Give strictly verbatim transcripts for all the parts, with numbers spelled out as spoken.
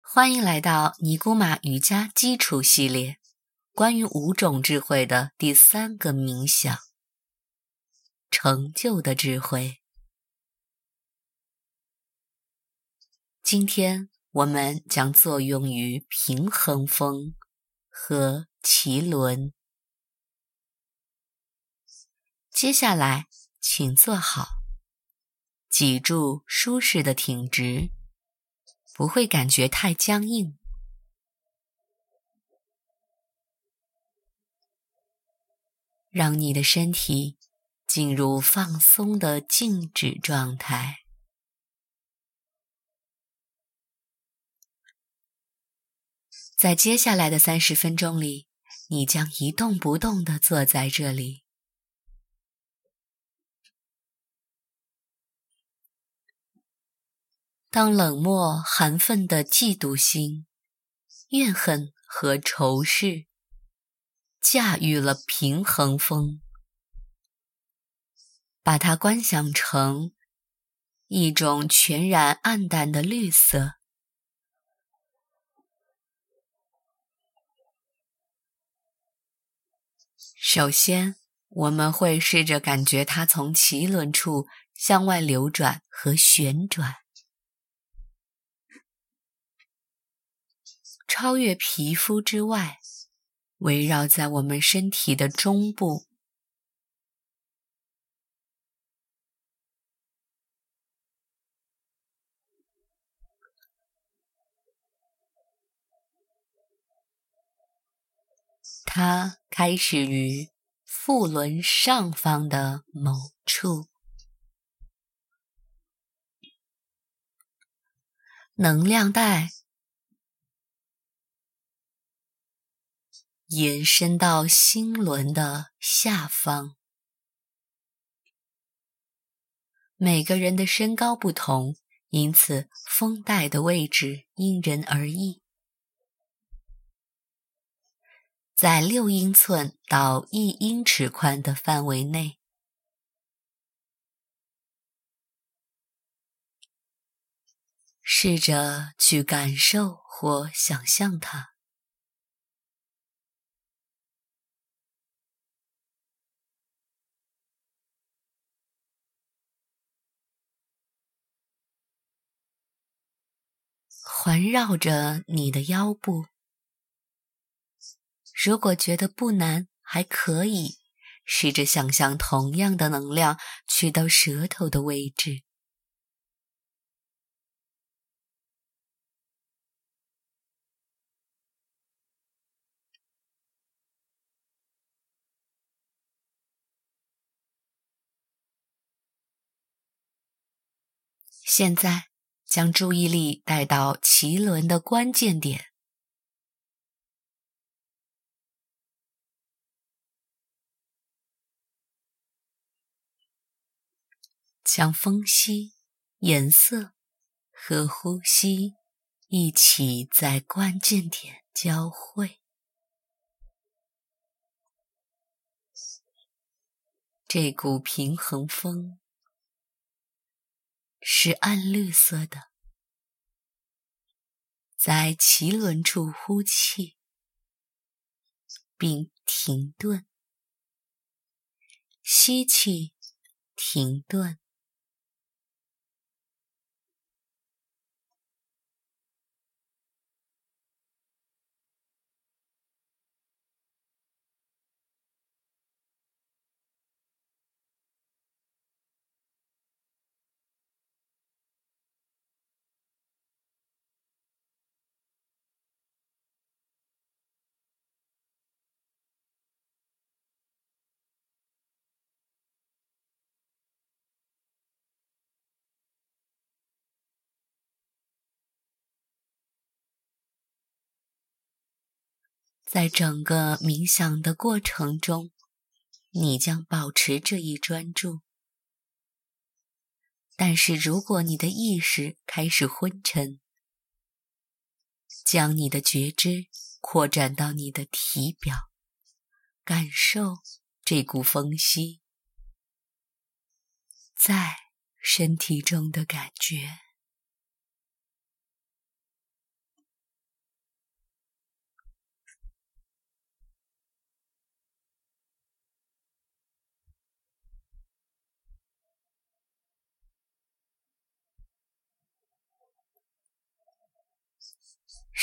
欢迎来到尼姑玛瑜伽基础系列，关于五种智慧的第三个冥想，成就的智慧。今天我们将作用于平衡风和脐轮。接下来，请坐好，脊柱舒适的挺直，不会感觉太僵硬。让你的身体进入放松的静止状态。在接下来的三十分钟里，你将一动不动地坐在这里。当冷漠、寒愤的嫉妒心、怨恨和仇视驾驭了平衡风，把它观想成一种全然暗淡的绿色。首先，我们会试着感觉它从脐轮处向外流转和旋转，超越皮肤之外，围绕在我们身体的中部。它开始于腹轮上方的某处，能量带延伸到心轮的下方。每个人的身高不同，因此风带的位置因人而异。在六英寸到一英尺宽的范围内，试着去感受或想象它。环绕着你的腰部。如果觉得不难，还可以试着想象同样的能量去到舌头的位置。现在，将注意力带到脐轮的关键点。将风息、颜色和呼吸一起在关键点交汇。这股平衡风是暗绿色的，在脐轮处呼气，并停顿，吸气，停顿。在整个冥想的过程中，你将保持这一专注。但是如果你的意识开始昏沉，将你的觉知扩展到你的体表，感受这股风息在身体中的感觉。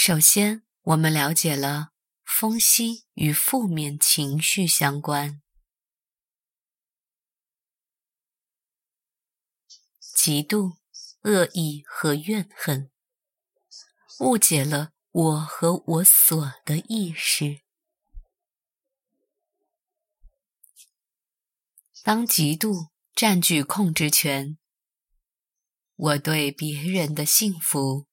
首先，我们了解了风息与负面情绪相关。嫉妒、恶意和怨恨，误解了我和我所的意识。当嫉妒占据控制权，我对别人的幸福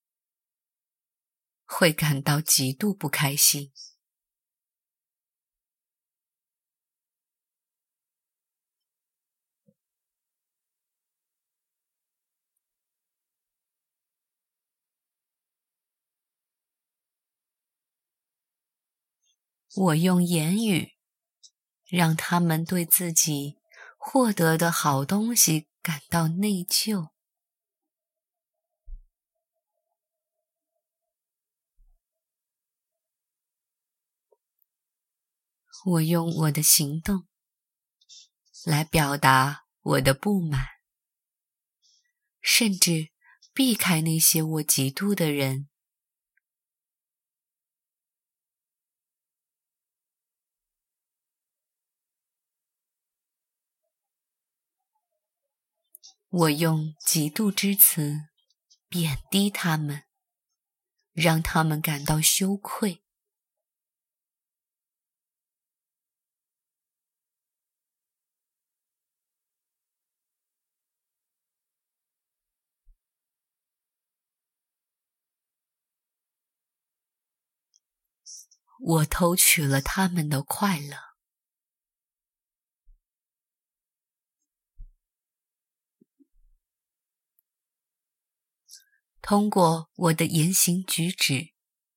会感到极度不开心。我用言语让他们对自己获得的好东西感到内疚。我用我的行动来表达我的不满，甚至避开那些我嫉妒的人。我用嫉妒之词贬低他们，让他们感到羞愧。我偷取了他们的快乐。通过我的言行举止，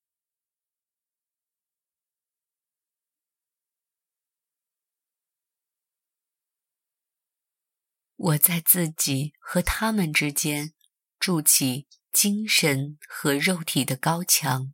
我在自己和他们之间筑起精神和肉体的高墙。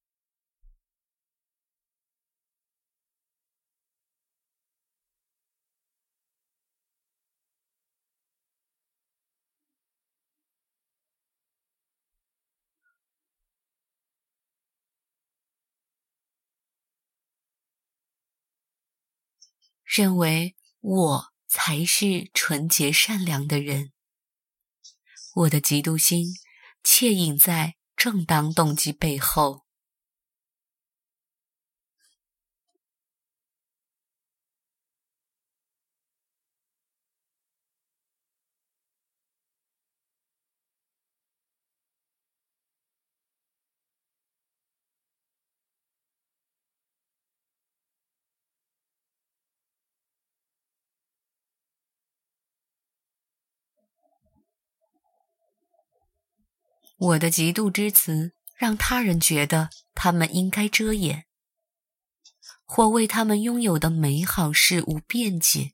认为我才是纯洁善良的人。我的嫉妒心窃隐在正当动机背后。我的嫉妒之词让他人觉得他们应该遮掩，或为他们拥有的美好事物辩解。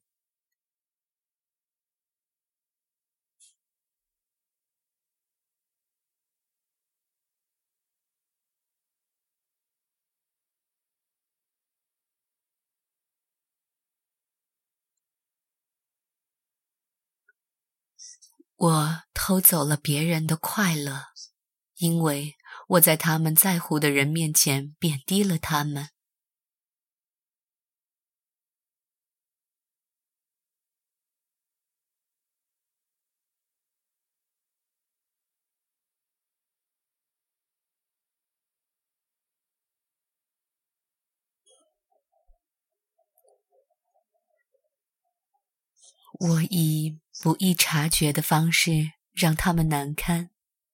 我偷走了别人的快乐，因为我在他们在乎的人面前贬低了他们。我以不易察觉的方式让他们难堪。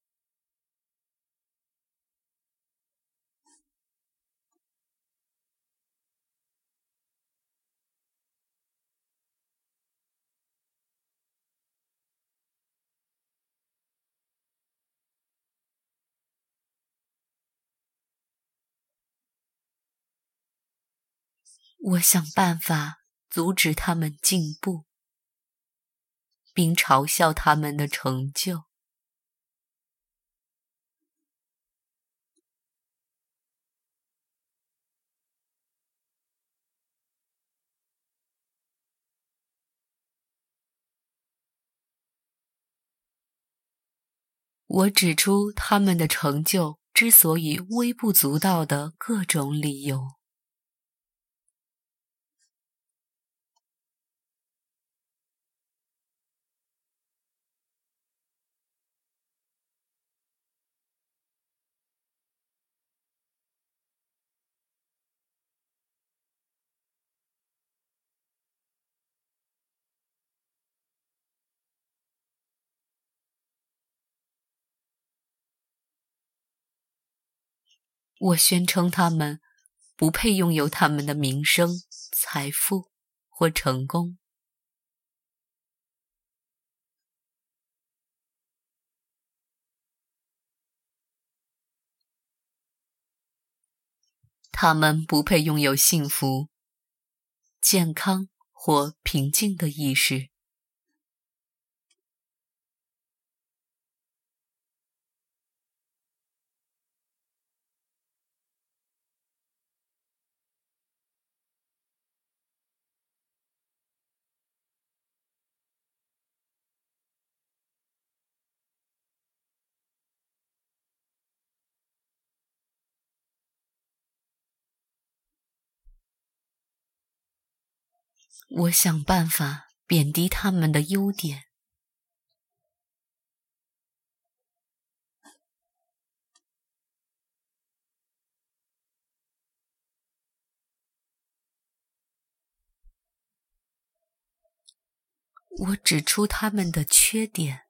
我想办法阻止他们进步，并嘲笑他们的成就。我指出他们的成就之所以微不足道的各种理由。我宣称他们不配拥有他们的名声、财富或成功。他们不配拥有幸福、健康或平静的意识。我想办法贬低他们的优点。我指出他们的缺点。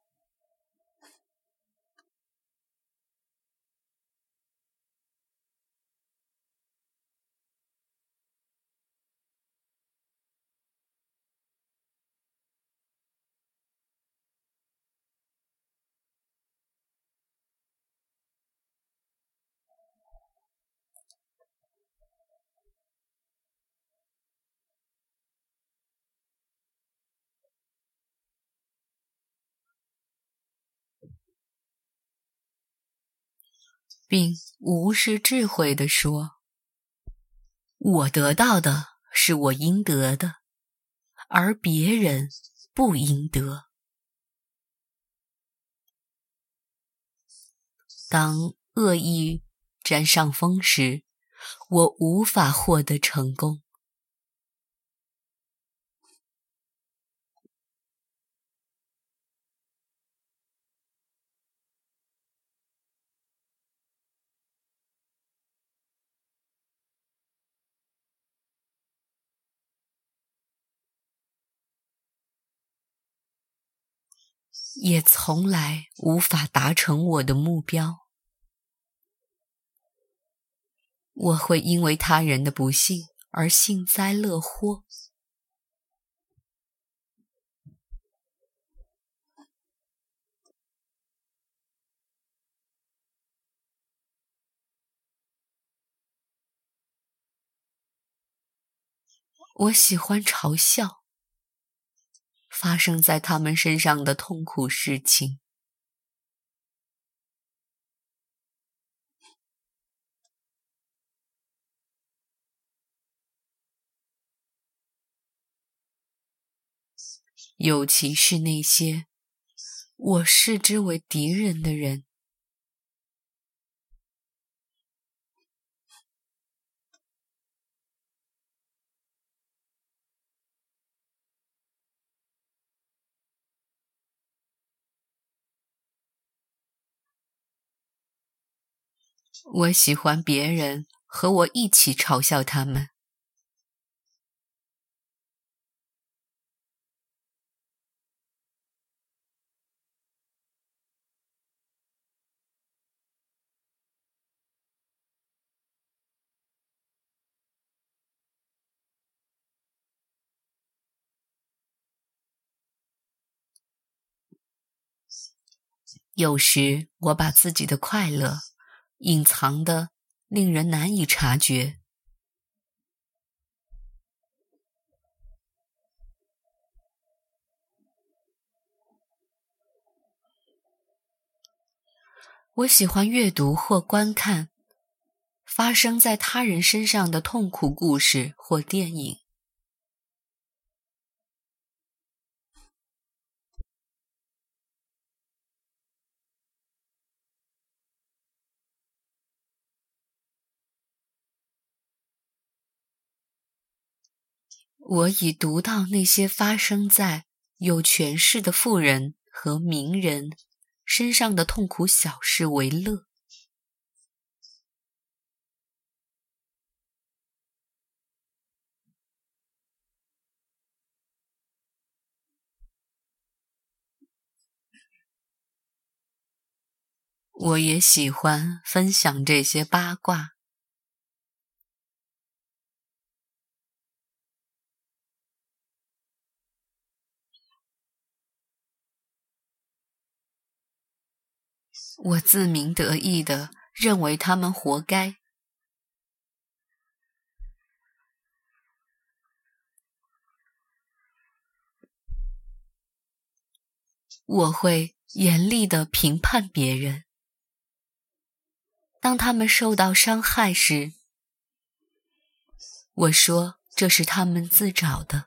并无视智慧地说，我得到的是我应得的，而别人不应得。当恶意占上风时，我无法获得成功。也从来无法达成我的目标。我会因为他人的不幸而幸灾乐祸。我喜欢嘲笑发生在他们身上的痛苦事情。尤其是那些我视之为敌人的人。我喜欢别人和我一起嘲笑他们。有时我把自己的快乐隐藏得令人难以察觉。我喜欢阅读或观看发生在他人身上的痛苦故事或电影。 我以读到那些发生在有权势的富人和名人身上的痛苦小事为乐。我也喜欢分享这些八卦。我自鸣得意地认为他们活该。我会严厉地评判别人。当他们受到伤害时，我说这是他们自找的。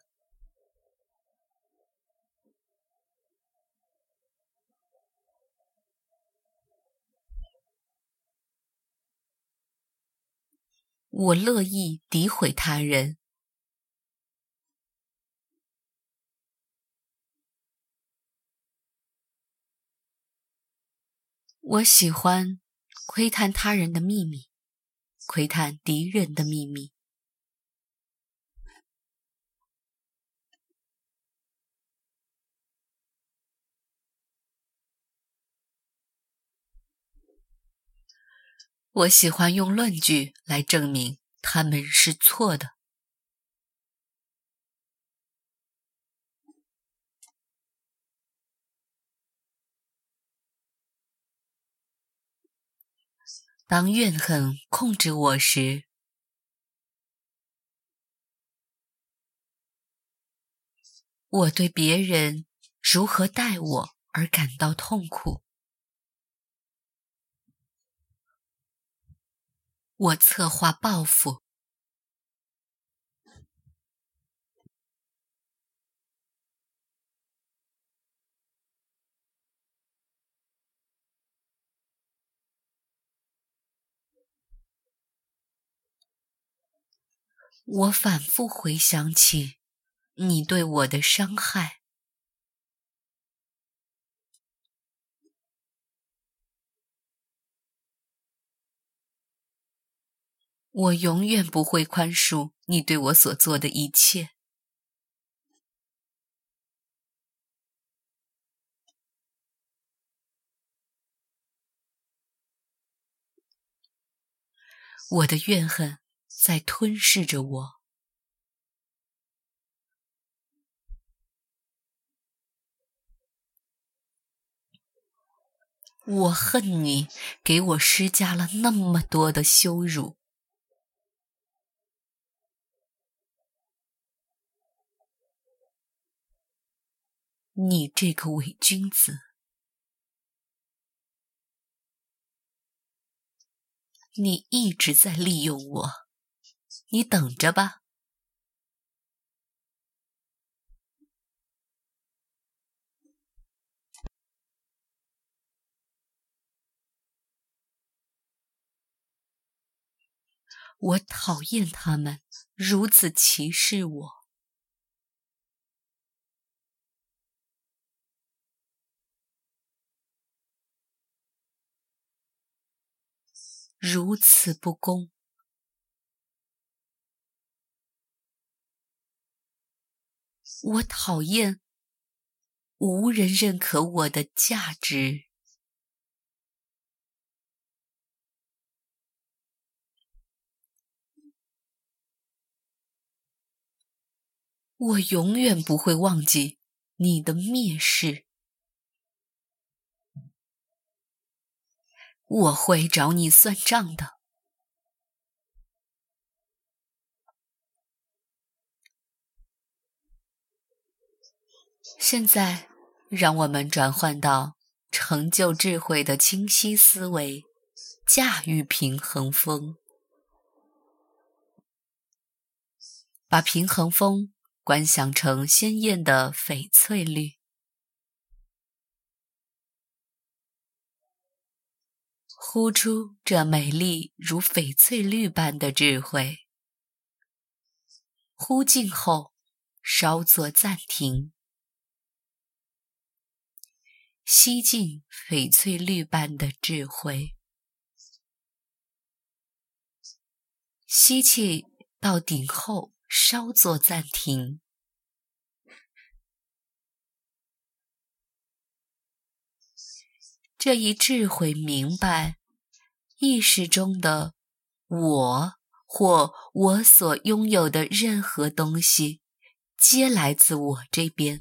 我乐意诋毁他人。我喜欢窥探他人的秘密，窥探敌人的秘密。我喜欢用论据来证明他们是错的。当怨恨控制我时，我对别人如何待我而感到痛苦。我策划报复。我反复回想起你对我的伤害。我永远不会宽恕你对我所做的一切。我的怨恨在吞噬着我。我恨你给我施加了那么多的羞辱。你这个伪君子，你一直在利用我，你等着吧。我讨厌他们如此歧视我。如此不公。我讨厌无人认可我的价值。我永远不会忘记你的蔑视。我会找你算账的。现在，让我们转换到成就智慧的清晰思维，驾驭平衡风。把平衡风观想成鲜艳的翡翠绿。呼出这美丽如翡翠绿般的智慧。呼尽后， 稍作暂停，吸进翡翠绿般的智慧，吸气到顶后稍作暂停，这一智慧明白，意识中的我或我所拥有的任何东西，皆来自我这边。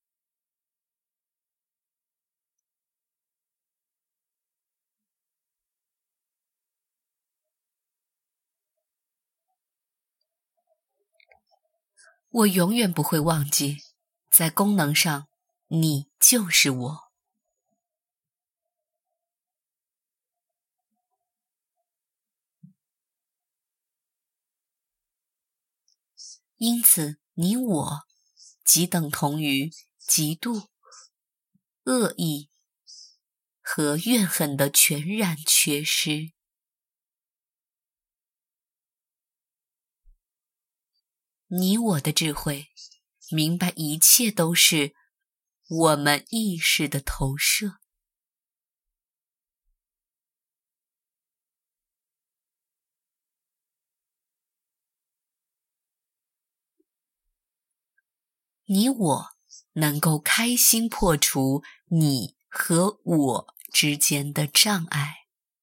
我永远不会忘记，在功能上，你就是我。因此，你我即等同于嫉妒、恶意和怨恨的全然缺失。你我的智慧，明白一切都是我们意识的投射。你我能够开心破除你和我之间的障碍。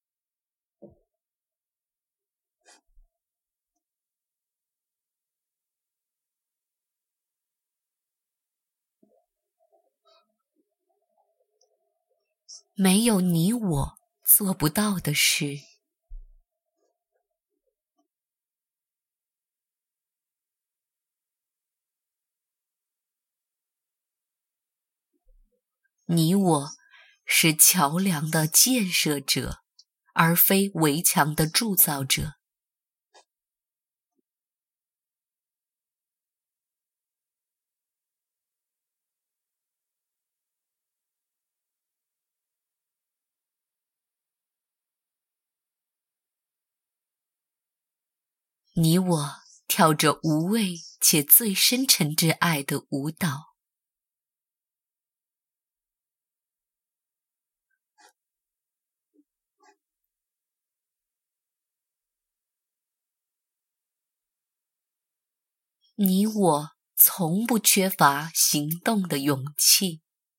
没有你我做不到的事。你我是桥梁的建设者，而非围墙的铸造者。你我跳着无畏且最深沉之爱的舞蹈。你我从不缺乏行动的勇气。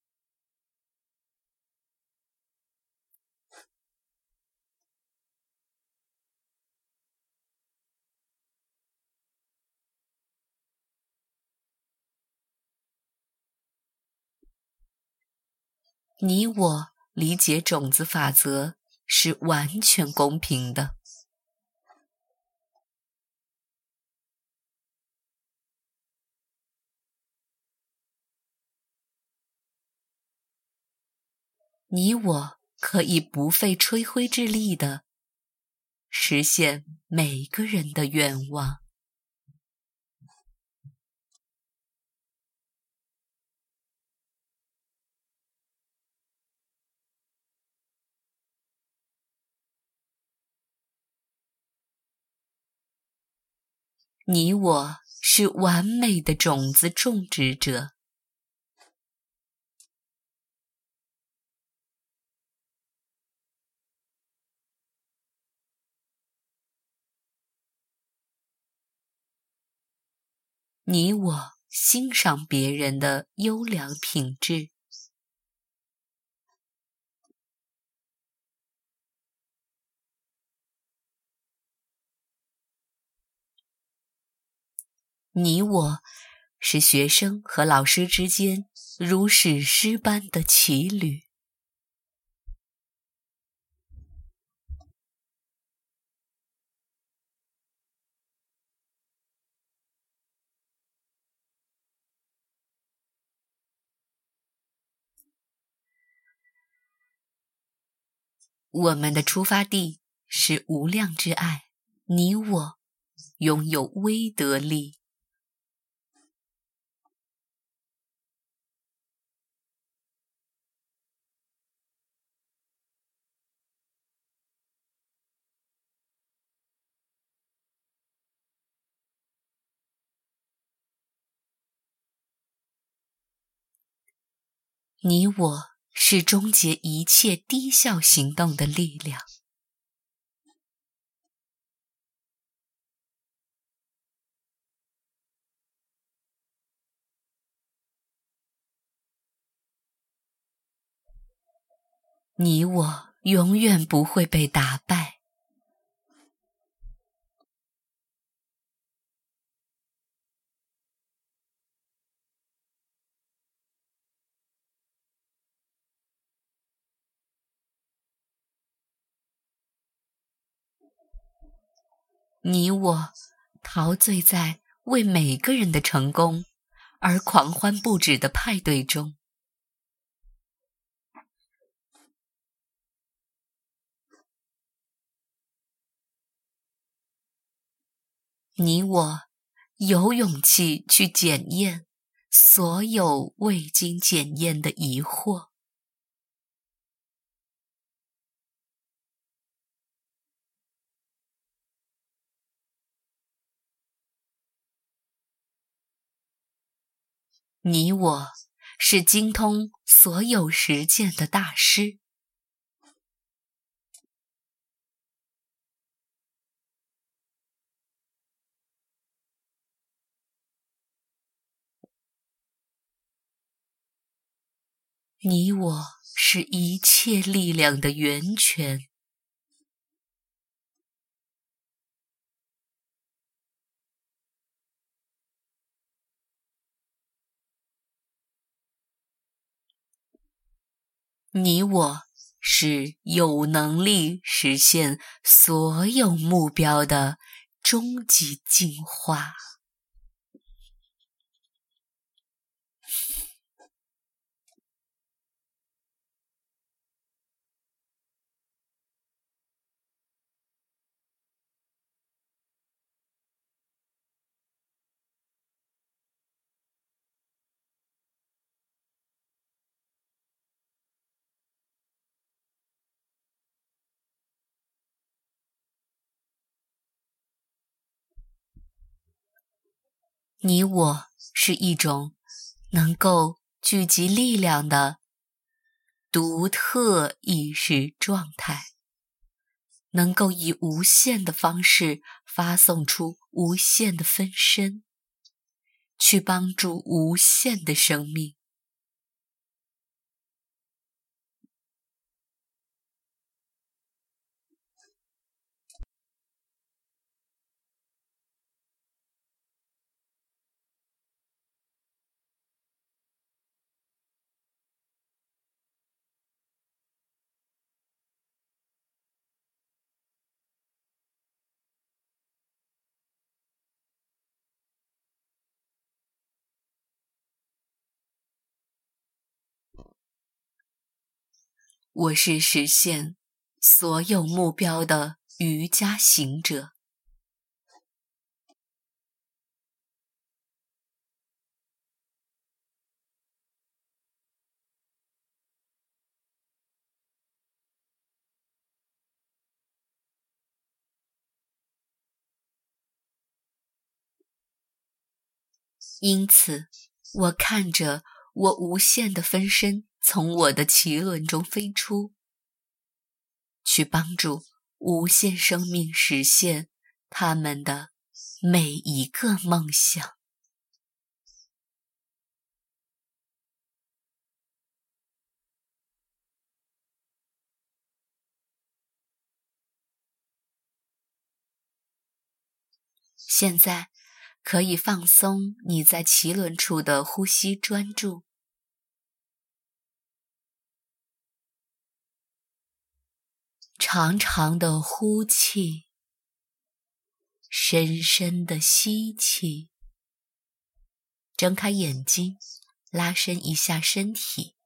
你我理解种子法则是完全公平的。你我可以不费吹灰之力地实现每个人的愿望。你我是完美的种子种植者。你我欣赏别人的优良品质。你我是学生和老师之间如史诗般的骑旅。我们的出发地是无量之爱，你我拥有威德力。 你我是终结一切低效行动的力量。你我永远不会被打败。你我陶醉在为每个人的成功而狂欢不止的派对中。你我有勇气去检验所有未经检验的疑惑。你我是精通所有实践的大师。你我是一切力量的源泉。你我是有能力实现所有目标的终极进化。你我是一种能够聚集力量的独特意识状态，能够以无限的方式发送出无限的分身，去帮助无限的生命。我是实现所有目标的瑜伽行者。因此，我看着我无限的分身从我的脐轮中飞出，去帮助无限生命实现他们的每一个梦想。现在可以放松你在脐轮处的呼吸专注，长长的呼气，深深的吸气，睁开眼睛，拉伸一下身体，